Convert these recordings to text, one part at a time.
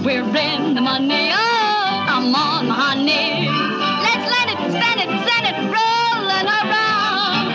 we're in the money. Oh, come on, honey. Let's let it, spend it, send it, rolling around.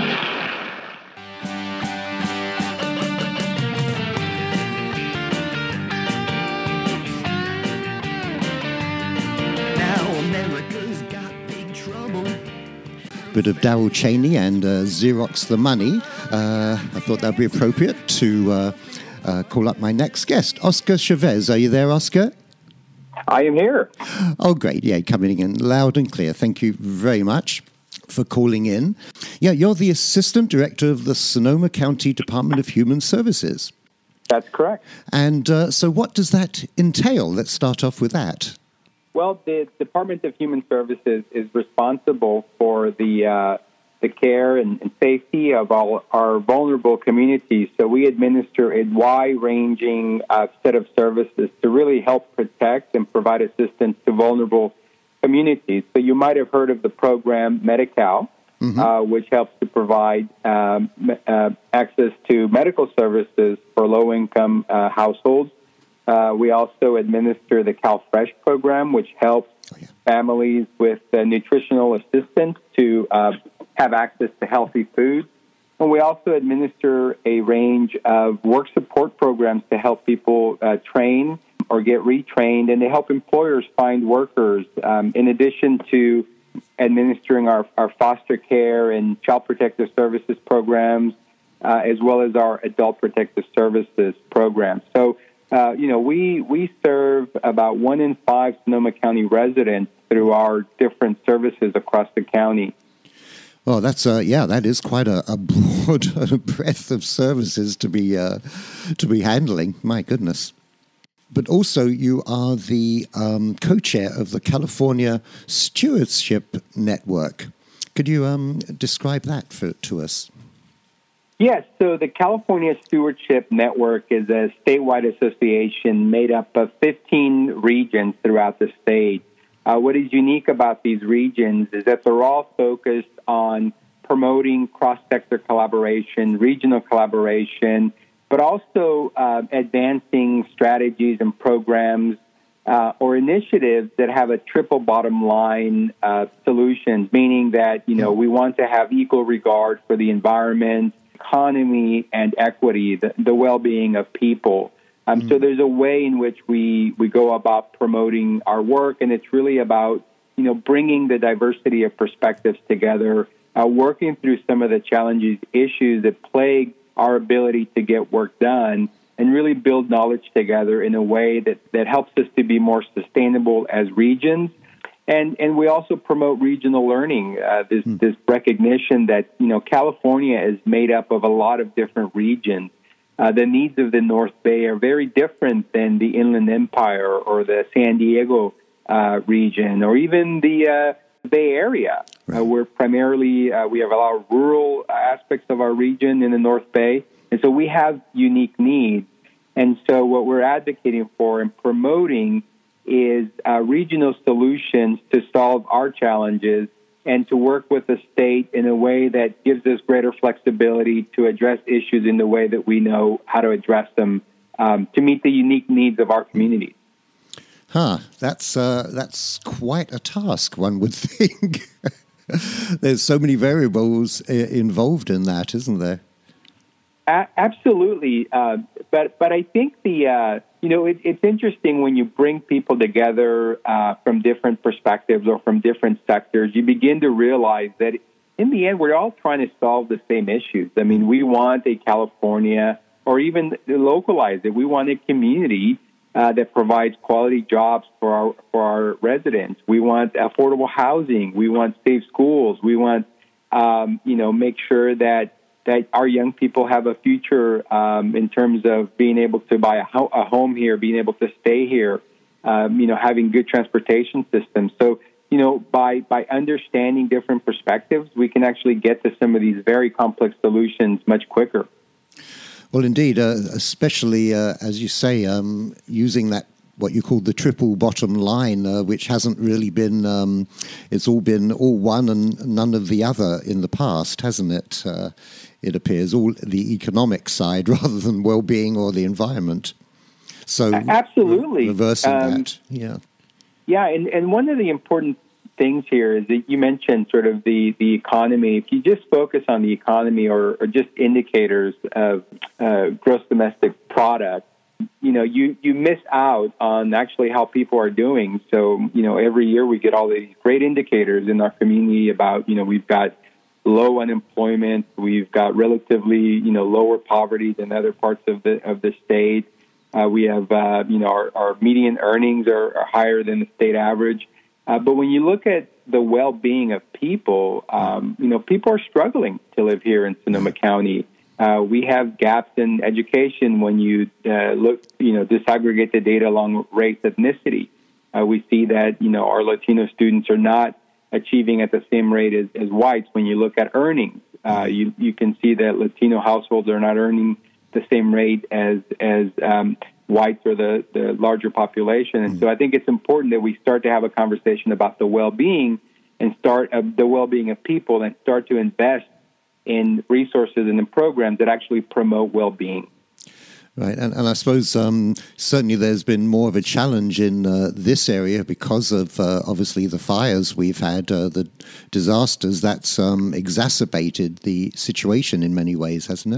Now America's got big trouble. Bit of Darryl Chaney and Xerox the Money. I thought that'd be appropriate to call up my next guest, Oscar Chavez. Are you there, Oscar? I am here. Oh, great. Yeah, coming in loud and clear. Thank you very much for calling in. Yeah, you're the Assistant Director of the Sonoma County Department of Human Services. That's correct. And so what does that entail? Let's start off with that. Well, the Department of Human Services is responsible for the care and safety of all our vulnerable communities. So we administer a wide-ranging set of services to really help protect and provide assistance to vulnerable communities. So you might have heard of the program Medi-Cal, which helps to provide access to medical services for low-income households. We also administer the CalFresh program, which helps families with nutritional assistance to have access to healthy food. And we also administer a range of work support programs to help people train or get retrained and to help employers find workers, in addition to administering our foster care and child protective services programs, as well as our adult protective services programs. So, we serve about 1 in 5 Sonoma County residents through our different services across the county. Well, that's that is quite a broad breadth of services to be handling. My goodness! But also, you are the co-chair of the California Stewardship Network. Could you describe that to us? Yes, so the California Stewardship Network is a statewide association made up of 15 regions throughout the state. What is unique about these regions is that they're all focused on promoting cross-sector collaboration, regional collaboration, but also advancing strategies and programs or initiatives that have a triple bottom line solutions, meaning that, we want to have equal regard for the environment, economy, and equity, the well-being of people. So there's a way in which we go about promoting our work, and it's really about, bringing the diversity of perspectives together, working through some of the challenges, issues that plague our ability to get work done, and really build knowledge together in a way that helps us to be more sustainable as regions. And we also promote regional learning, this recognition that, California is made up of a lot of different regions. The needs of the North Bay are very different than the Inland Empire or the San Diego region or even the Bay Area. We're primarily, we have a lot of rural aspects of our region in the North Bay, and so we have unique needs. And so what we're advocating for and promoting is regional solutions to solve our challenges and to work with the state in a way that gives us greater flexibility to address issues in the way that we know how to address them to meet the unique needs of our communities. That's quite a task, one would think. There's so many variables involved in that, isn't there? Absolutely, but I think it's interesting when you bring people together from different perspectives or from different sectors. You begin to realize that in the end, we're all trying to solve the same issues. I mean, we want a California, or even localize it. We want a community that provides quality jobs for our residents. We want affordable housing. We want safe schools. We want make sure that our young people have a future in terms of being able to buy a home here, being able to stay here, having good transportation systems. So, by understanding different perspectives, we can actually get to some of these very complex solutions much quicker. Well, indeed, especially, as you say, using that, what you call the triple bottom line, which hasn't really been, it's all been all one and none of the other in the past, hasn't it? It appears all the economic side rather than well-being or the environment. So Absolutely. reversing that, yeah. Yeah, and one of the important things here is that you mentioned sort of the economy. If you just focus on the economy or just indicators of gross domestic product, you miss out on actually how people are doing. So, every year we get all these great indicators in our community about, we've got low unemployment, we've got relatively, lower poverty than other parts of the state. We have, our median earnings are higher than the state average. But when you look at the well-being of people, people are struggling to live here in Sonoma County. We have gaps in education when you disaggregate the data along race, ethnicity. We see that, our Latino students are not achieving at the same rate as whites. When you look at earnings, you can see that Latino households are not earning the same rate as whites or the larger population. And so I think it's important that we start to have a conversation about the well-being and the well-being of people and start to invest in resources and in programs that actually promote well-being. Right, and I suppose certainly there's been more of a challenge in this area because of obviously the fires we've had, the disasters. That's exacerbated the situation in many ways, hasn't it?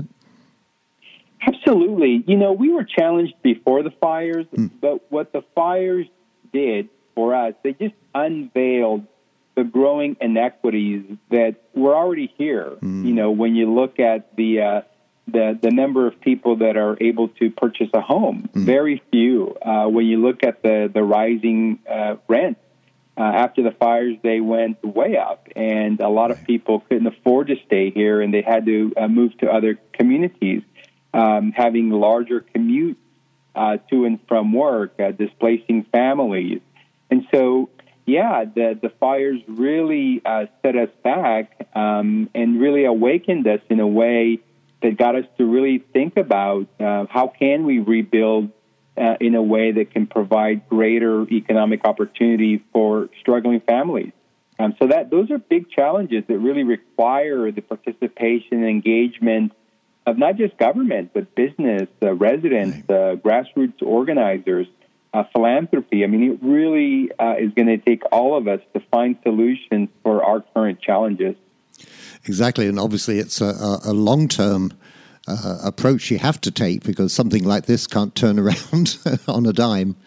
Absolutely. We were challenged before the fires, but what the fires did for us, they just unveiled the growing inequities that were already here. When you look at the number of people that are able to purchase a home, very few. When you look at the rising rent, after the fires, they went way up, and a lot of people couldn't afford to stay here, and they had to move to other communities. Having larger commutes to and from work, displacing families. And so, the fires really set us back and really awakened us in a way that got us to really think about how can we rebuild in a way that can provide greater economic opportunity for struggling families. So those are big challenges that really require the participation and engagement of not just government, but business, residents, grassroots organizers, philanthropy. I mean, it really is going to take all of us to find solutions for our current challenges. Exactly, and obviously it's a long-term approach you have to take because something like this can't turn around on a dime.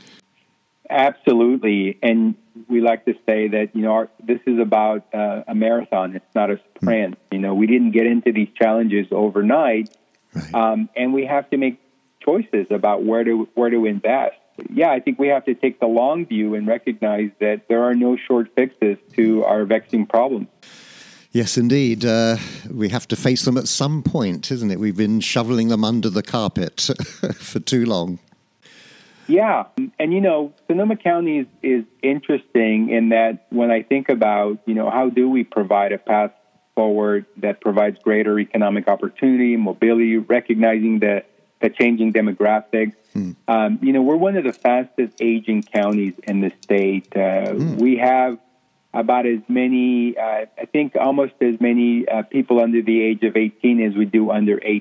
Absolutely, and we like to say that, this is about a marathon. It's not a sprint. We didn't get into these challenges overnight, and we have to make choices about where to invest. Yeah, I think we have to take the long view and recognize that there are no short fixes to our vexing problems. Yes, indeed. We have to face them at some point, isn't it? We've been shoveling them under the carpet for too long. Yeah, and Sonoma County is interesting in that when I think about, how do we provide a path forward that provides greater economic opportunity, mobility, recognizing the changing demographics. We're one of the fastest aging counties in the state. We have about as many, I think almost as many people under the age of 18 as we do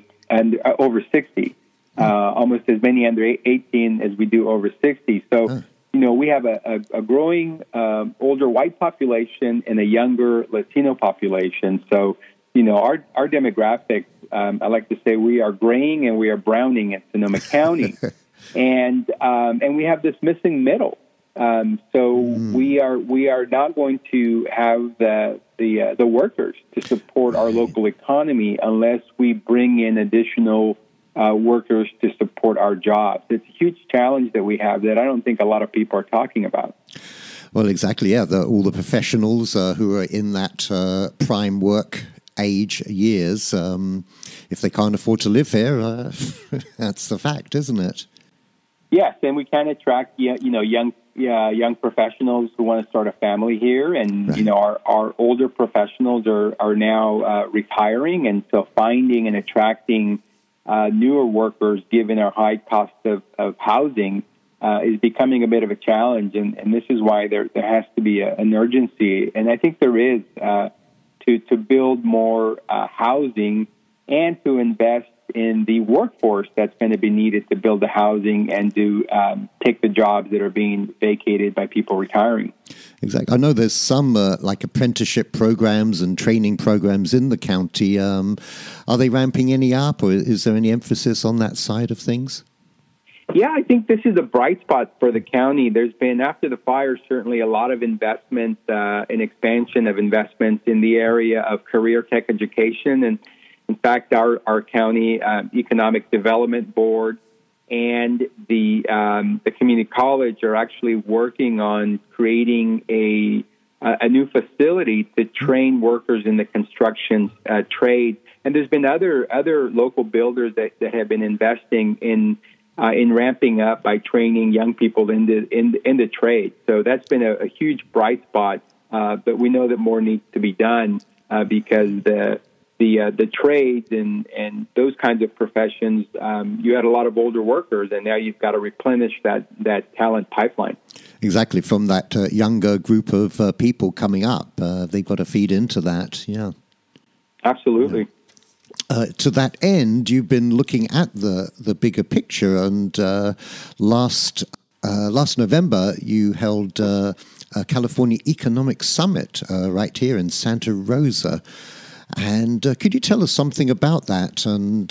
over 60. Almost as many under 18 as we do over 60. So, we have a growing older white population and a younger Latino population. So, our demographics, I like to say we are graying and we are browning at Sonoma County. and we have this missing middle. We are not going to have the workers to support our local economy unless we bring in additional workers to support our jobs. It's a huge challenge that we have that I don't think a lot of people are talking about. Well, exactly, yeah. All the professionals who are in that prime work age years, if they can't afford to live here, that's the fact, isn't it? Yes, and we can attract young professionals who want to start a family here, and our older professionals are now retiring, and so finding and attracting newer workers, given our high cost of housing, is becoming a bit of a challenge, and this is why there has to be an urgency, and I think there is to build more housing and to invest in the workforce that's going to be needed to build the housing and to take the jobs that are being vacated by people retiring. Exactly. I know there's some like apprenticeship programs and training programs in the county. Are they ramping any up, or is there any emphasis on that side of things? Yeah, I think this is a bright spot for the county. There's been, after the fires, certainly a lot of investment and expansion of investments in the area of career tech education. And in fact, our county economic development board and the community college are actually working on creating a new facility to train workers in the construction trade. And there's been other local builders that have been investing in ramping up by training young people in the trade. So that's been a huge bright spot. But we know that more needs to be done because the trades and those kinds of professions, you had a lot of older workers, and now you've got to replenish that talent pipeline. Exactly, from that younger group of people coming up. They've got to feed into that, yeah. Absolutely. To that end, you've been looking at the bigger picture, and last November you held a California Economic Summit right here in Santa Rosa. And could you tell us something about that and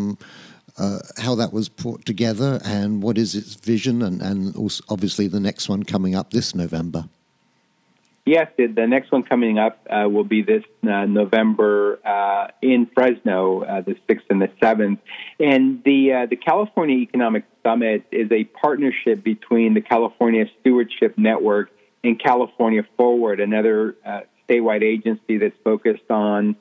how that was put together and what is its vision and also obviously the next one coming up this November? Yes, the next one coming up will be this November in Fresno, the 6th and the 7th. And the California Economic Summit is a partnership between the California Stewardship Network and California Forward, another statewide agency that's focused on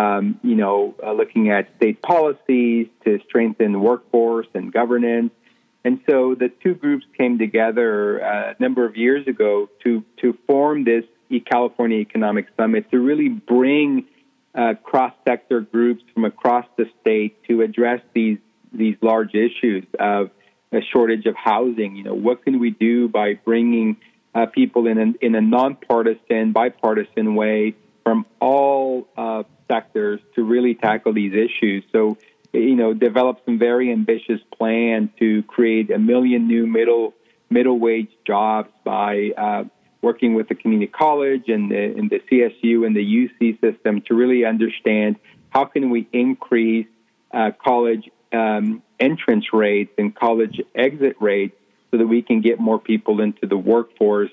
looking at state policies to strengthen the workforce and governance. And so the two groups came together a number of years ago to form this California Economic Summit to really bring cross-sector groups from across the state to address these large issues of a shortage of housing. You know, what can we do by bringing people in a nonpartisan, bipartisan way from all sectors to really tackle these issues? So, develop some very ambitious plan to create 1 million new middle wage jobs by working with the community college and the CSU and the UC system to really understand how can we increase college entrance rates and college exit rates so that we can get more people into the workforce.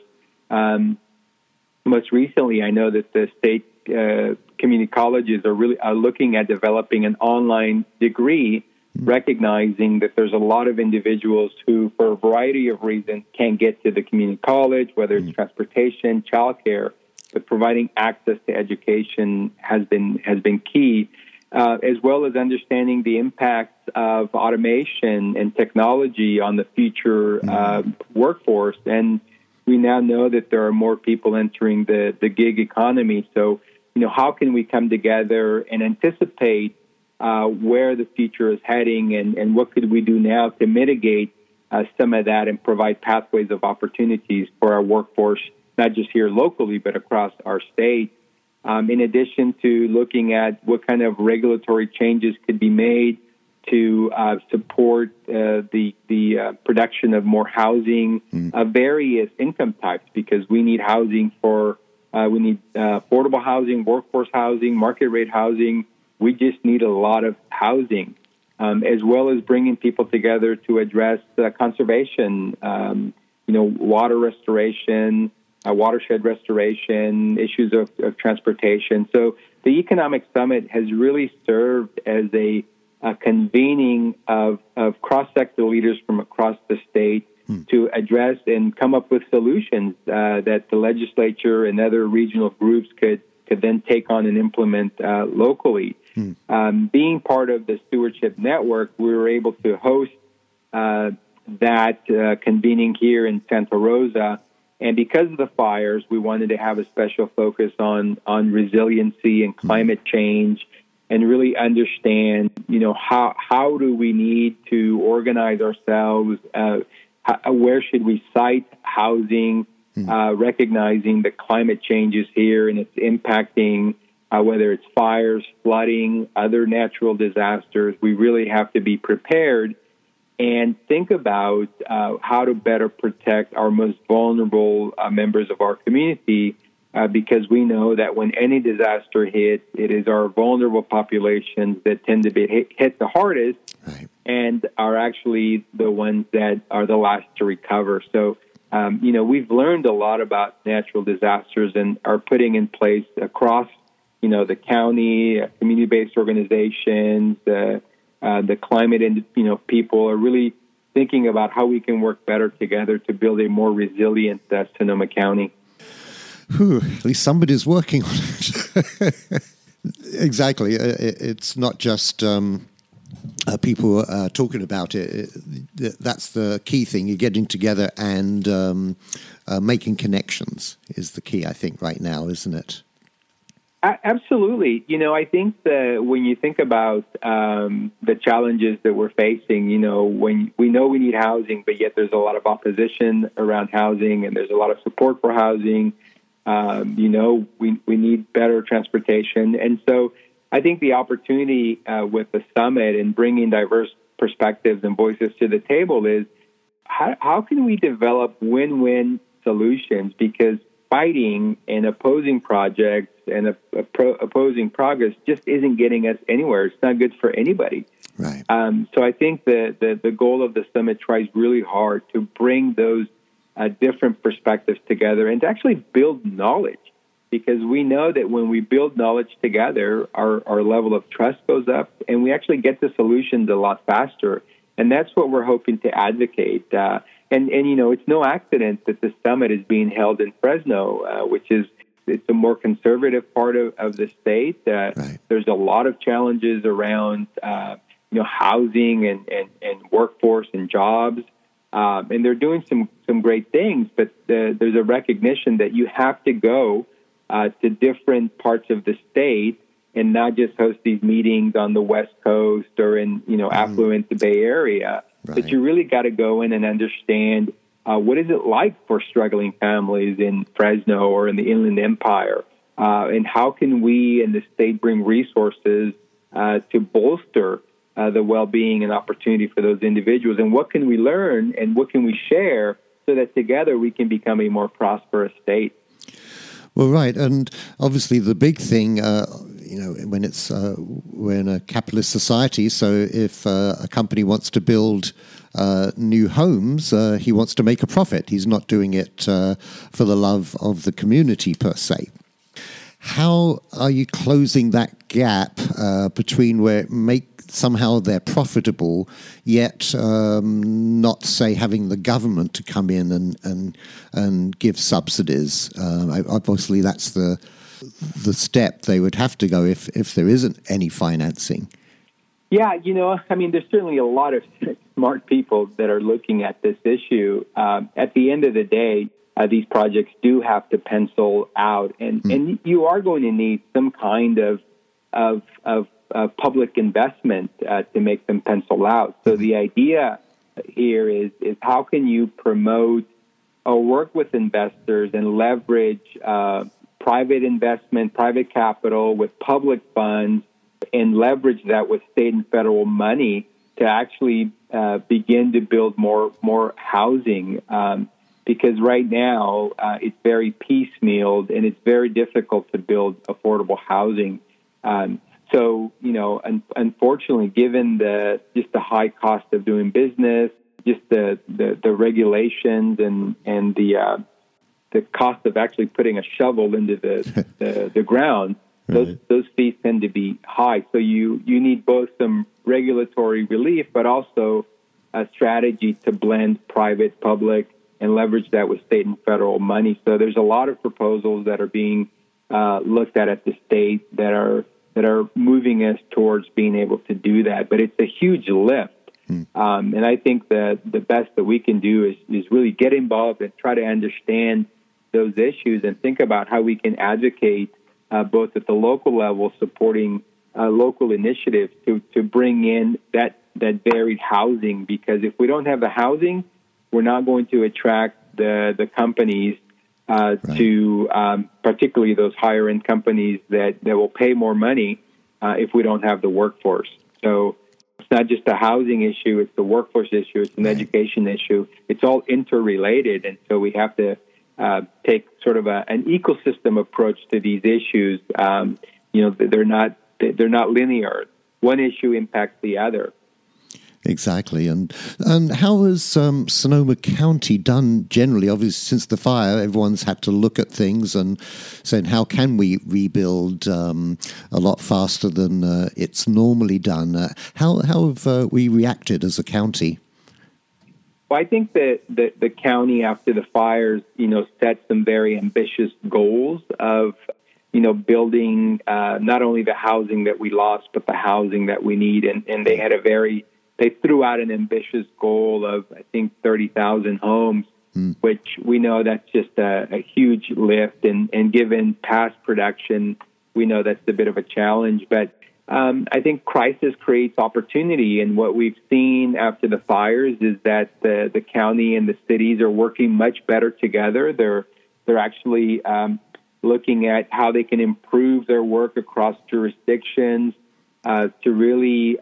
Most recently, I know that the state community colleges are looking at developing an online degree, recognizing that there's a lot of individuals who, for a variety of reasons, can't get to the community college, whether it's transportation, childcare, but providing access to education has been key, as well as understanding the impacts of automation and technology on the future workforce. And we now know that there are more people entering the gig economy. So, how can we come together and anticipate where the future is heading and what could we do now to mitigate some of that and provide pathways of opportunities for our workforce, not just here locally, but across our state. In addition to looking at what kind of regulatory changes could be made to support the production of more housing of various income types, because we need housing we need affordable housing, workforce housing, market rate housing. We just need a lot of housing, as well as bringing people together to address conservation, water restoration, watershed restoration, issues of transportation. So the Economic Summit has really served as a convening of cross-sector leaders from across the state to address and come up with solutions that the legislature and other regional groups could then take on and implement locally. Being part of the Stewardship Network, we were able to host that convening here in Santa Rosa. And because of the fires, we wanted to have a special focus on resiliency and climate change and really understand, how do we need to organize ourselves? Where should we site housing, recognizing the climate changes here and it's impacting whether it's fires, flooding, other natural disasters. We really have to be prepared and think about how to better protect our most vulnerable members of our community, because we know that when any disaster hits, it is our vulnerable populations that tend to be hit the hardest, Right. and are actually the ones that are the last to recover. So, we've learned a lot about natural disasters and are putting in place across, the county, community-based organizations, the climate and, people are really thinking about how we can work better together to build a more resilient Sonoma County. Whew, at least somebody's working on it. Exactly. It's not just people talking about it. That's the key thing. You're getting together and making connections is the key, I think, right now, isn't it? Absolutely. I think that when you think about the challenges that we're facing, when we know we need housing, but yet there's a lot of opposition around housing and there's a lot of support for housing, we need better transportation. And so I think the opportunity with the summit and bringing diverse perspectives and voices to the table is how can we develop win-win solutions? Because fighting and opposing projects and opposing progress just isn't getting us anywhere. It's not good for anybody. Right. So I think the goal of the summit tries really hard to bring those different perspectives together and to actually build knowledge, because we know that when we build knowledge together, our level of trust goes up and we actually get the solutions a lot faster. And that's what we're hoping to advocate. And it's no accident that the summit is being held in Fresno, which is it's a more conservative part of the state. Right. There's a lot of challenges around housing and workforce and jobs, and they're doing some great things. But there's a recognition that you have to go to different parts of the state and not just host these meetings on the West Coast or in affluent Bay Area. Right. But you really got to go in and understand what is it like for struggling families in Fresno or in the Inland Empire, and how can we in the state bring resources to bolster the well-being and opportunity for those individuals, and what can we learn and what can we share so that together we can become a more prosperous state. Well, right, and obviously the big thing, we're in a capitalist society, so if a company wants to build new homes, he wants to make a profit. He's not doing it for the love of the community per se. How are you closing that gap between where somehow they're profitable, yet not, say, having the government to come in and give subsidies? Obviously, that's the step they would have to go if there isn't any financing. Yeah, there's certainly a lot of smart people that are looking at this issue. At the end of the day, these projects do have to pencil out, and you are going to need some kind of public investment to make them pencil out. So the idea here is how can you promote or work with investors and leverage private investment, private capital with public funds, and leverage that with state and federal money to actually begin to build more housing. Because right now it's very piecemealed and it's very difficult to build affordable housing. So, unfortunately, given the high cost of doing business, just the regulations and the cost of actually putting a shovel into the ground, Right. those fees tend to be high. So you need both some regulatory relief, but also a strategy to blend private, public, and leverage that with state and federal money. So there's a lot of proposals that are being looked at the state that are moving us towards being able to do that. But it's a huge lift. And I think that the best that we can do is really get involved and try to understand those issues and think about how we can advocate both at the local level, supporting local initiatives to bring in that varied housing. Because if we don't have the housing, we're not going to attract the companies to particularly those higher end companies that will pay more money if we don't have the workforce. So it's not just a housing issue, it's the workforce issue, it's an education issue. It's all interrelated, and so we have to take sort of an ecosystem approach to these issues. They're not linear. One issue impacts the other. Exactly. And how has Sonoma County done generally? Obviously, since the fire, everyone's had to look at things and saying, how can we rebuild a lot faster than it's normally done? How have we reacted as a county? Well, I think that the county, after the fires, set some very ambitious goals of, building not only the housing that we lost, but the housing that we need. And they threw out an ambitious goal of, I think, 30,000 homes, which we know that's just a huge lift. And given past production, we know that's a bit of a challenge. But I think crisis creates opportunity. And what we've seen after the fires is that the county and the cities are working much better together. They're actually looking at how they can improve their work across jurisdictions to really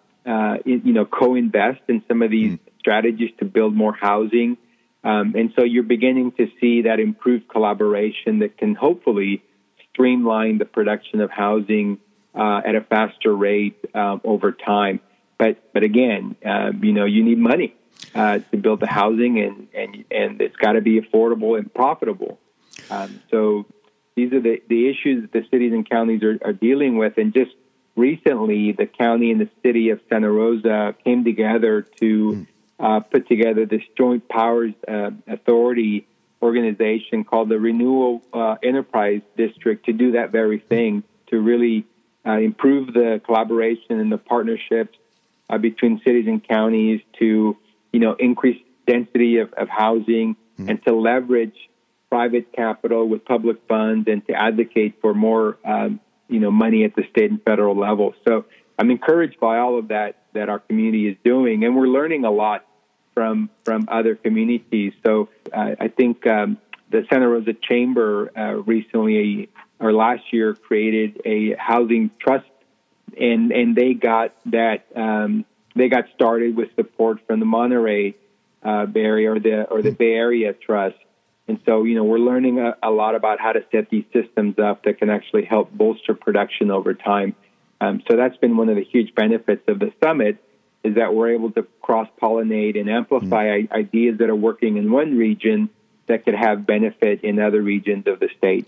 co-invest in some of these strategies to build more housing. And so you're beginning to see that improved collaboration that can hopefully streamline the production of housing at a faster rate over time. But again, you need money to build the housing, and it's got to be affordable and profitable. So these are the issues that the cities and counties are dealing with. And just recently, the county and the city of Santa Rosa came together to put together this joint powers authority organization called the Renewal Enterprise District to do that very thing, to really improve the collaboration and the partnerships between cities and counties to, increase density of housing and to leverage private capital with public funds and to advocate for more money at the state and federal level. So I'm encouraged by all of that our community is doing, and we're learning a lot from other communities. So I think the Santa Rosa Chamber recently or last year created a housing trust, and they got that they got started with support from the Monterey Bay Area or the Bay Area Trust. And so, we're learning a lot about how to set these systems up that can actually help bolster production over time. So that's been one of the huge benefits of the summit, is that we're able to cross-pollinate and amplify ideas that are working in one region that could have benefit in other regions of the state.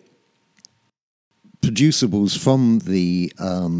Producibles from the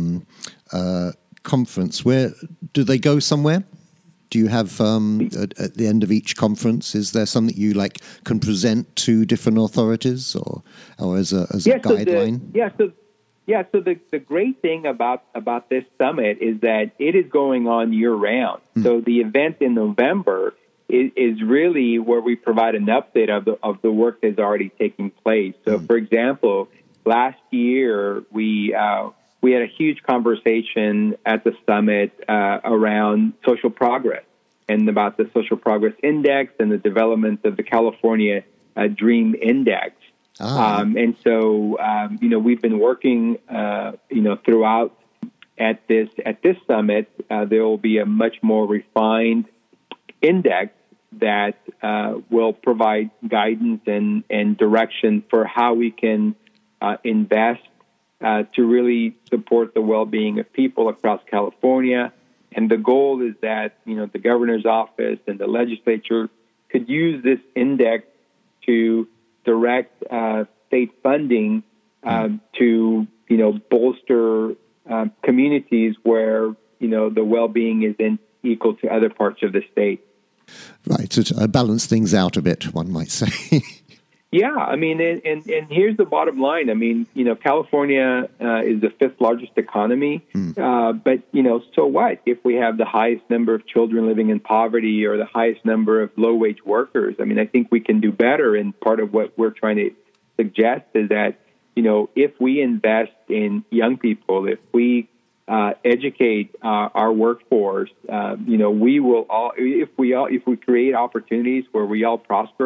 conference, where do they go somewhere? Do you have, at the end of each conference, is there something you can present to different authorities or as a guideline? So the great thing about this summit is that it is going on year-round. So the event in November is really where we provide an update of the work that's already taking place. So, for example, last year we had a huge conversation at the summit around social progress and about the Social Progress Index and the development of the California Dream Index. And so, we've been working, throughout at this summit. There will be a much more refined index that will provide guidance and direction for how we can invest to really support the well-being of people across California. And the goal is that, the governor's office and the legislature could use this index to direct state funding to, bolster communities where, the well-being isn't equal to other parts of the state. Right, to balance things out a bit, one might say. Yeah, and here's the bottom line. California is the fifth largest economy, but, so what if we have the highest number of children living in poverty or the highest number of low-wage workers? I think we can do better, and part of what we're trying to suggest is that, if we invest in young people, if we educate our workforce, we will all, if we create opportunities where we all prosper,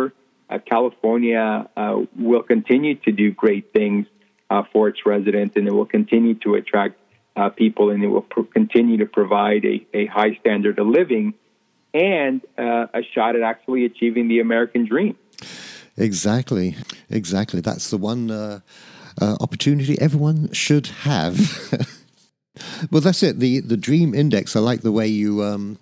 California will continue to do great things for its residents, and it will continue to attract people, and it will continue to provide a high standard of living and a shot at actually achieving the American dream. Exactly. That's the one opportunity everyone should have. Well, that's it. The Dream Index. I like the way you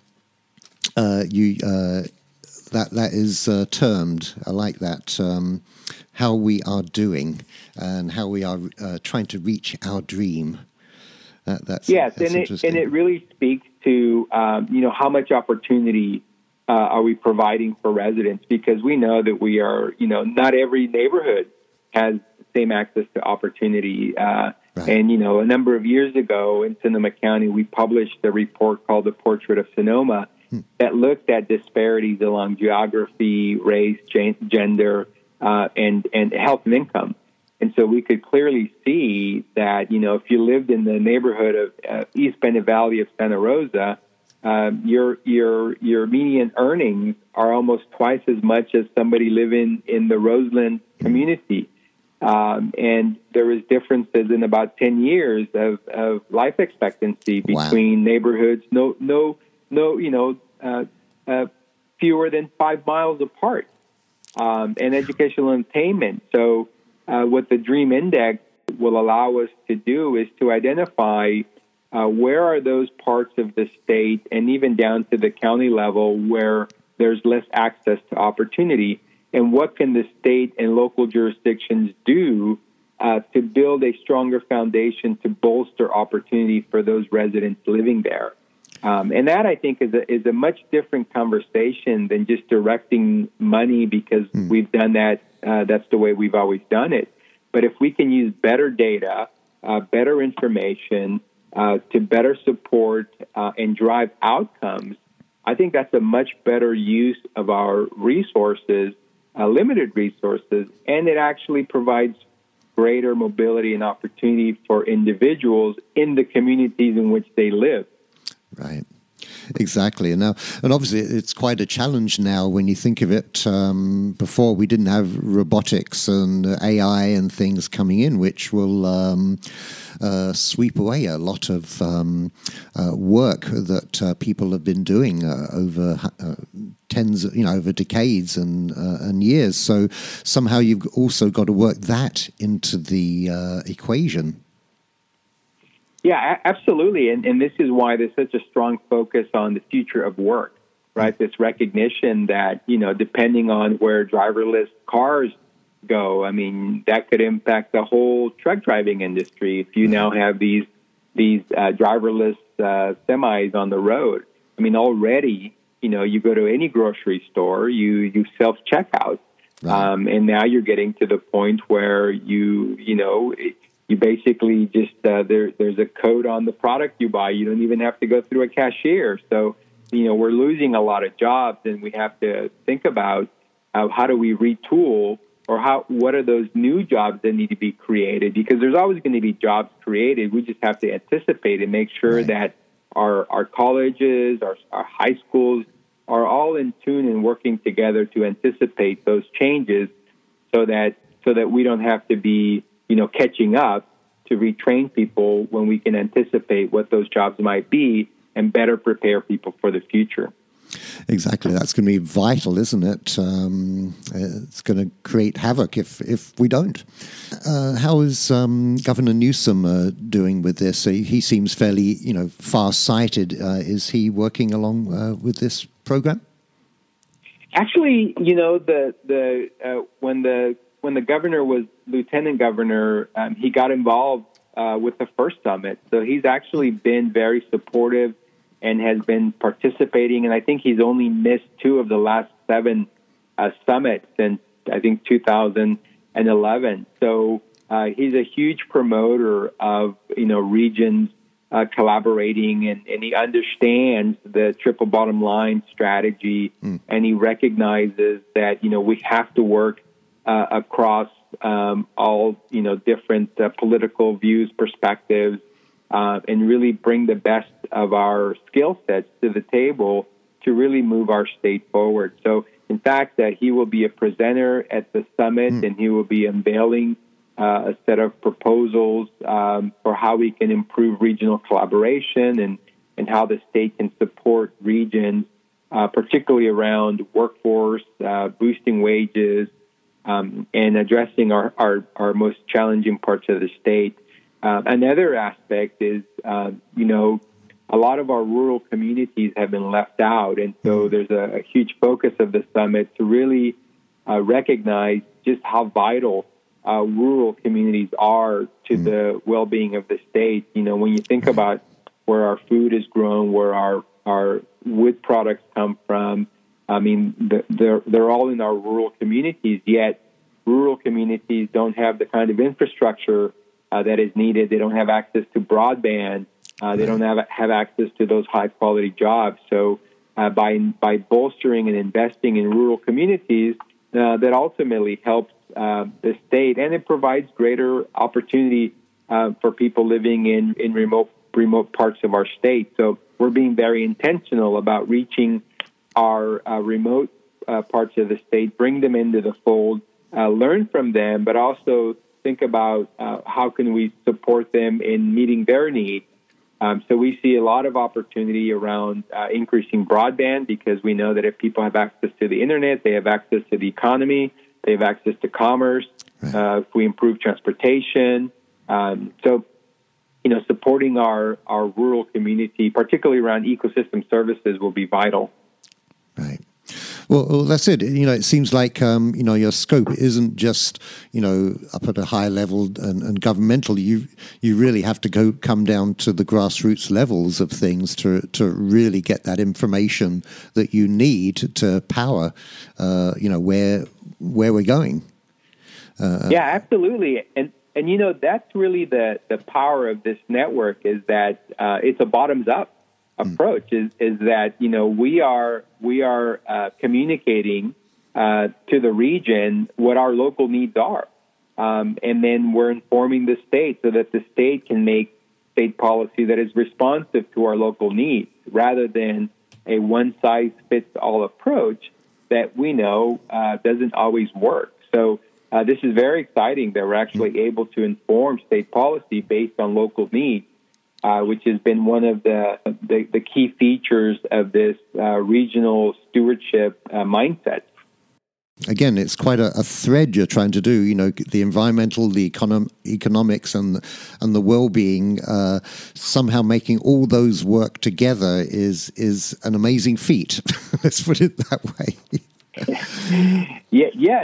that is termed. I like that. How we are doing and how we are trying to reach our dream. That's interesting. And it really speaks to how much opportunity are we providing for residents, because we know that we are not every neighborhood has the same access to opportunity. Right. And a number of years ago in Sonoma County, we published a report called The Portrait of Sonoma that looked at disparities along geography, race, gender, and health and income. And so we could clearly see that, if you lived in the neighborhood of East Bennett Valley of Santa Rosa, your median earnings are almost twice as much as somebody living in the Roseland community. And there was differences in about 10 years of life expectancy between neighborhoods, fewer than 5 miles apart, and educational attainment. So what the Dream Index will allow us to do is to identify where are those parts of the state and even down to the county level where there's less access to opportunity, and what can the state and local jurisdictions do to build a stronger foundation to bolster opportunity for those residents living there. And that, I think, is a much different conversation than just directing money, because we've done that. That's the way we've always done it. But if we can use better data, better information to better support and drive outcomes, I think that's a much better use of our resources, limited resources, and it actually provides greater mobility and opportunity for individuals in the communities in which they live. Right. Exactly. And obviously it's quite a challenge now when you think of it. Before, we didn't have robotics and AI and things coming in, which will sweep away a lot of work that people have been doing over over decades and years. So somehow you've also got to work that into the equation. Yeah, absolutely. And this is why there's such a strong focus on the future of work, right? This recognition that, depending on where driverless cars go, I mean, that could impact the whole truck driving industry. If you now have these driverless semis on the road, I mean, already, you go to any grocery store, you self-checkout. Right. And now you're getting to the point where you basically just, there's a code on the product you buy. You don't even have to go through a cashier. So, we're losing a lot of jobs, and we have to think about how do we retool, or what are those new jobs that need to be created? Because there's always going to be jobs created. We just have to anticipate and make sure that our colleges, our high schools are all in tune and working together to anticipate those changes so that we don't have to be catching up to retrain people when we can anticipate what those jobs might be and better prepare people for the future. Exactly. That's going to be vital, isn't it? It's going to create havoc if we don't. How is Governor Newsom doing with this? He seems fairly, far-sighted. Is he working along with this program? Actually, when the governor was lieutenant governor, he got involved with the first summit. So he's actually been very supportive and has been participating. And I think he's only missed 2 of the last 7 summits since, I think, 2011. So he's a huge promoter of, regions collaborating, and he understands the triple bottom line strategy. And he recognizes that, we have to work across all different political views, perspectives, and really bring the best of our skill sets to the table to really move our state forward. So In fact, he will be a presenter at the summit, and he will be unveiling a set of proposals for how we can improve regional collaboration and how the state can support regions, particularly around workforce, boosting wages, and addressing our most challenging parts of the state. Another aspect is, a lot of our rural communities have been left out, and so there's a huge focus of the summit to really recognize just how vital rural communities are to the well-being of the state. When you think about where our food is grown, where our wood products come from, I mean, they're all in our rural communities, yet rural communities don't have the kind of infrastructure that is needed. They don't have access to broadband. They don't have access to those high-quality jobs. So by bolstering and investing in rural communities, that ultimately helps the state, and it provides greater opportunity for people living in remote parts of our state. So we're being very intentional about reaching our remote parts of the state, bring them into the fold, learn from them, but also think about how can we support them in meeting their needs. So we see a lot of opportunity around increasing broadband, because we know that if people have access to the internet, they have access to the economy, they have access to commerce. If we improve transportation, supporting our rural community, particularly around ecosystem services, will be vital. Right. Well, that's it. It seems like, your scope isn't just, up at a high level and governmental. You really have to come down to the grassroots levels of things to really get that information that you need to power, where we're going. Yeah, absolutely. And that's really the power of this network, is that it's a bottoms up approach, is that we are communicating to the region what our local needs are, and then we're informing the state so that the state can make state policy that is responsive to our local needs, rather than a one size fits all approach that we know doesn't always work. So this is very exciting that we're actually able to inform state policy based on local needs, which has been one of the key features of this regional stewardship mindset. Again, it's quite a thread you're trying to do. The environmental, the economics, and the well-being. Somehow making all those work together is an amazing feat. Let's put it that way. Yes,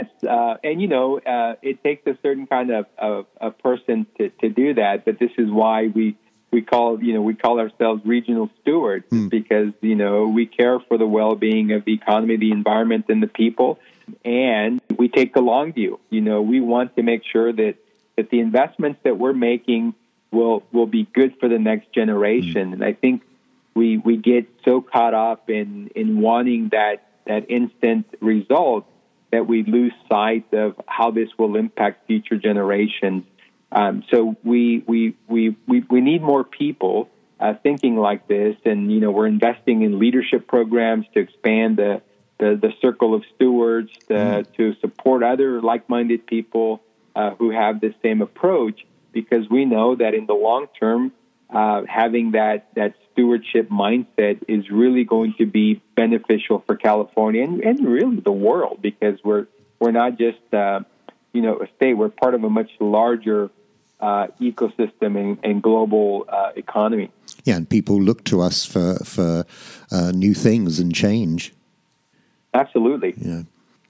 and it takes a certain kind of a person to do that. But this is why we call ourselves regional stewards, because we care for the well-being of the economy, the environment, and the people, and we take the long view. We want to make sure that the investments that we're making will be good for the next generation. And I think we get so caught up in wanting that instant result that we lose sight of how this will impact future generations. So we need more people thinking like this, and we're investing in leadership programs to expand the circle of stewards to support other like-minded people who have the same approach, because we know that in the long term, having that stewardship mindset is really going to be beneficial for California and really the world, because we're not just a state. We're part of a much larger ecosystem and global economy. Yeah, and people look to us for new things and change. Absolutely. Yeah.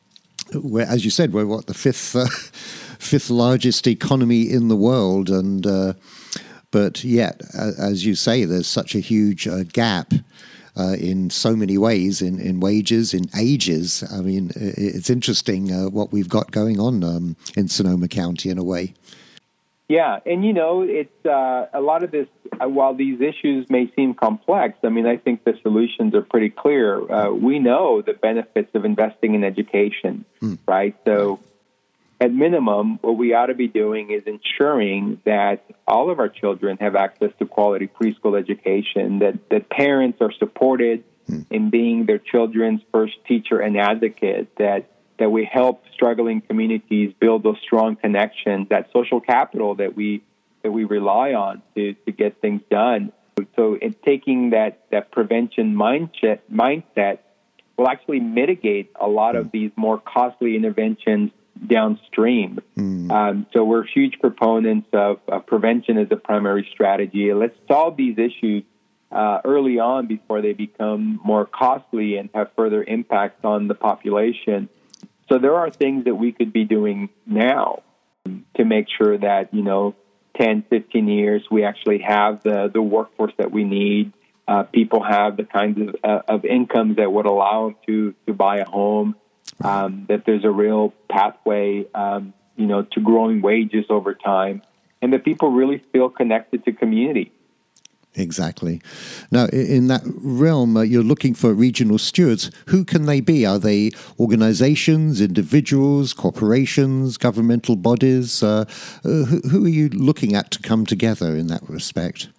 As you said, we're the fifth largest economy in the world, and but yet, as you say, there's such a huge gap in so many ways, in wages, in ages. I mean, it's interesting what we've got going on in Sonoma County in a way. Yeah, and it's a lot of this. While these issues may seem complex, I mean, I think the solutions are pretty clear. We know the benefits of investing in education, right? So, at minimum, what we ought to be doing is ensuring that all of our children have access to quality preschool education, that parents are supported in being their children's first teacher and advocate, that we help struggling communities build those strong connections, that social capital that we rely on to get things done. So in taking that prevention mindset will actually mitigate a lot of these more costly interventions downstream. So we're huge proponents of prevention as a primary strategy. Let's solve these issues early on before they become more costly and have further impacts on the population. So there are things that we could be doing now to make sure that, 10, 15 years, we actually have the workforce that we need. People have the kinds of incomes that would allow them to buy a home, that there's a real pathway, to growing wages over time, and that people really feel connected to community. Exactly. Now, in that realm, you're looking for regional stewards. Who can they be? Are they organizations, individuals, corporations, governmental bodies? Who are you looking at to come together in that respect?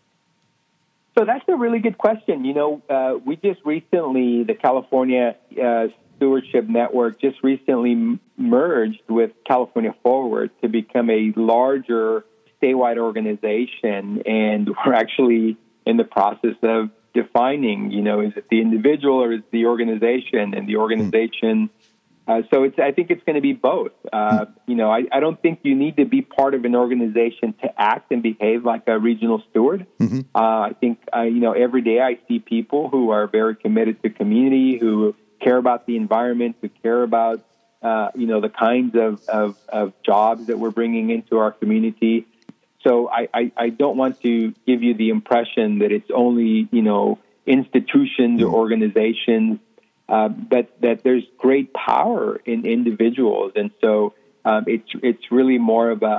So that's a really good question. We just recently, the California Stewardship Network just recently merged with California Forward to become a larger statewide organization, and we're actually in the process of defining, is it the individual or is it the organization? And the organization, I think it's going to be both. I don't think you need to be part of an organization to act and behave like a regional steward. I think, every day I see people who are very committed to community, who care about the environment, who care about, the kinds of jobs that we're bringing into our community. So I don't want to give you the impression that it's only, institutions or organizations, but that there's great power in individuals. And so it's really more of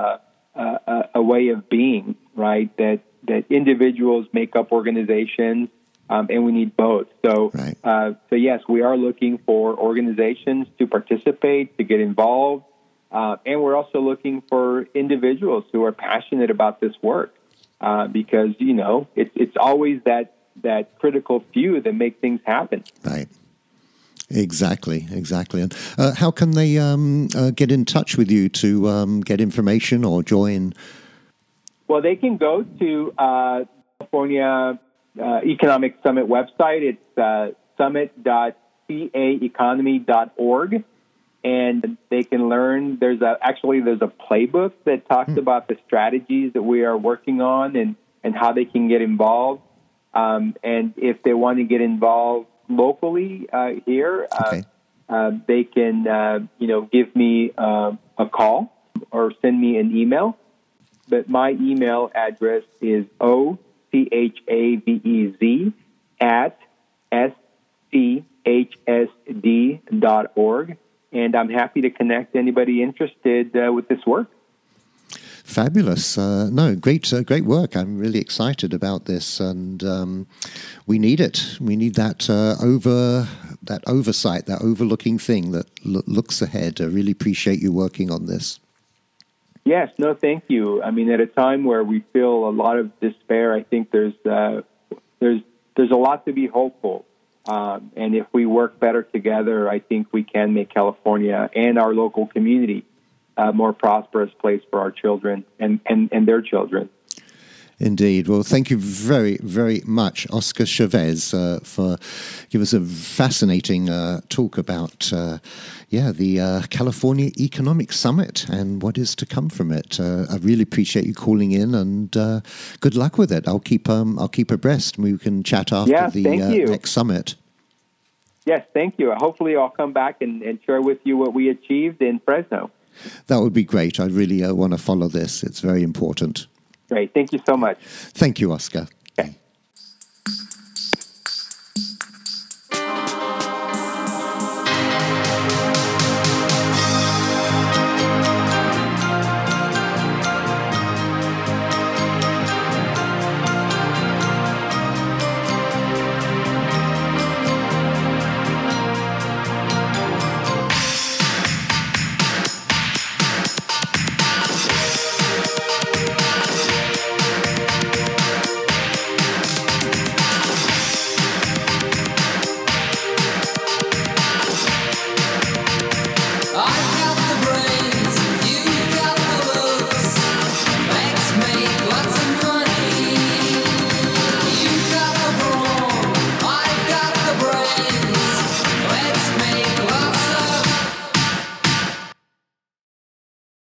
a way of being, right, that individuals make up organizations, and we need both. So, so yes, we are looking for organizations to participate, to get involved. And we're also looking for individuals who are passionate about this work, because, it's always that critical few that make things happen. Right. Exactly. And how can they get in touch with you to get information or join? Well, they can go to California Economic Summit website. It's summit.caeconomy.org. And they can learn. There's a playbook that talks about the strategies that we are working on and how they can get involved. And if they want to get involved locally here, they can give me a call or send me an email. But my email address is ochavez@schsd.org. And I'm happy to connect anybody interested with this work. Fabulous. Great work. I'm really excited about this, and we need it. We need that oversight, that overlooking thing that looks ahead. I really appreciate you working on this. Yes, no, thank you. I mean, at a time where we feel a lot of despair, I think there's a lot to be hopeful. And if we work better together, I think we can make California and our local community a more prosperous place for our children and their children. Indeed. Well, thank you very, very much, Oscar Chavez, for giving us a fascinating talk about the California Economic Summit and what is to come from it. I really appreciate you calling in, and good luck with it. I'll keep abreast. We can chat after the next summit. Yes, thank you. Hopefully, I'll come back and share with you what we achieved in Fresno. That would be great. I really want to follow this. It's very important. Great. Thank you so much. Thank you, Oscar. Okay.